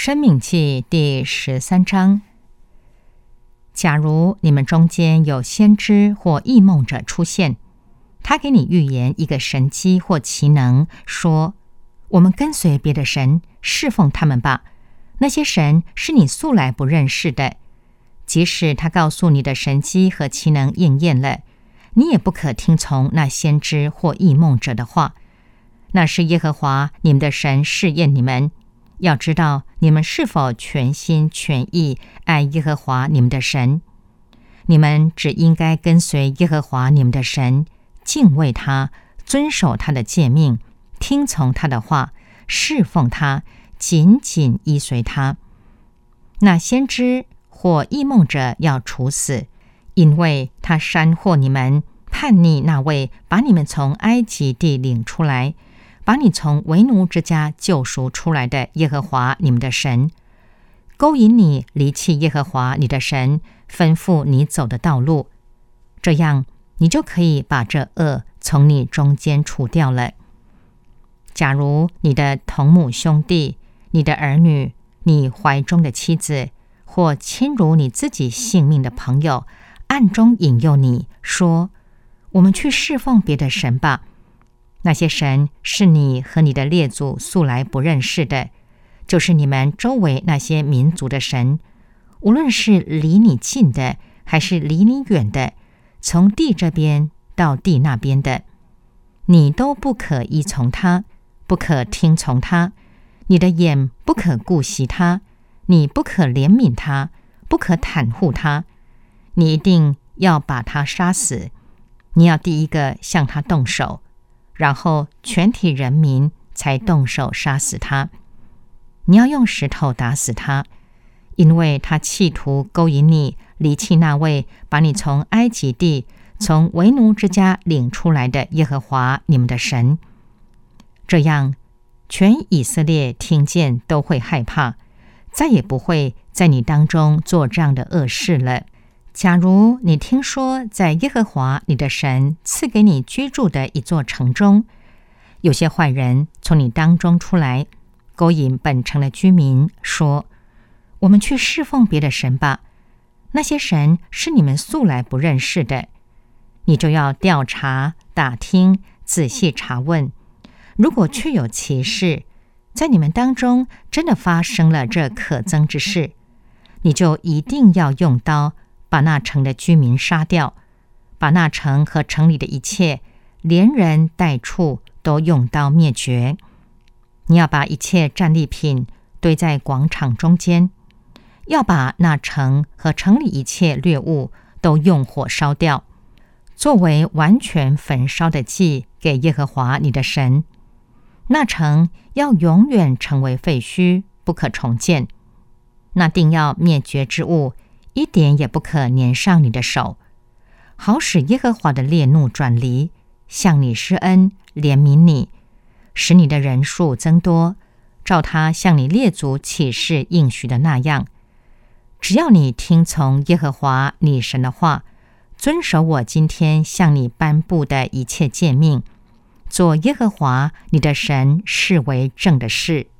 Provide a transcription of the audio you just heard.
申命记第13章。假如你们中间有先知或异梦者出现，他给你预言一个神迹或奇能，说：我们跟随别的神，侍奉他们吧。那些神是你素来不认识的。即使他告诉你的神迹和奇能应验了，你也不可听从那先知或异梦者的话。那是耶和华你们的神试验你们，要知道你们是否全心全意爱耶和华你们的神。你们只应该跟随耶和华你们的神，敬畏他，遵守他的诫命，听从他的话，侍奉他，紧紧依随他。那先知或异梦者要处死，因为他煽惑你们，叛逆那位把你们从埃及地领出来，把你从为奴之家救赎出来的耶和华你们的神，勾引你离弃耶和华你的神吩咐你走的道路，这样你就可以把这恶从你中间除掉了。假如你的同母兄弟、你的儿女、你怀中的妻子，或亲如你自己性命的朋友，暗中引诱你说：我们去侍奉别的神吧。那些神是你和你的列祖素来不认识的，就是你们周围那些民族的神，无论是离你近的，还是离你远的，从地这边到地那边的，你都不可依从他，不可听从他，你的眼不可顾惜他，你不可怜悯他，不可袒护他，你一定要把他杀死。你要第一个向他动手，然后全体人民才动手杀死他。你要用石头打死他，因为他企图勾引你离弃那位把你从埃及地、从为奴之家领出来的耶和华你们的神。这样，全以色列听见都会害怕，再也不会在你当中做这样的恶事了。假如你听说在耶和华你的神赐给你居住的一座城中，有些坏人从你当中出来，勾引本城的居民，说：我们去侍奉别的神吧。那些神是你们素来不认识的，你就要调查打听，仔细查问。如果确有其事，在你们当中真的发生了这可憎之事，你就一定要用刀把那城的居民杀掉，把那城和城里的一切，连人带畜都用刀灭绝。你要把一切战利品堆在广场中间，要把那城和城里一切掠物都用火烧掉，作为完全焚烧的祭给耶和华你的神。那城要永远成为废墟，不可重建。那定要灭绝之物，一点也不可粘上你的手，好使耶和华的烈怒转离，向你施恩，怜悯你，使你的人数增多，照他向你列祖起誓应许的那样。只要你听从耶和华你神的话，遵守我今天向你颁布的一切诫命，做耶和华你的神视为正的事。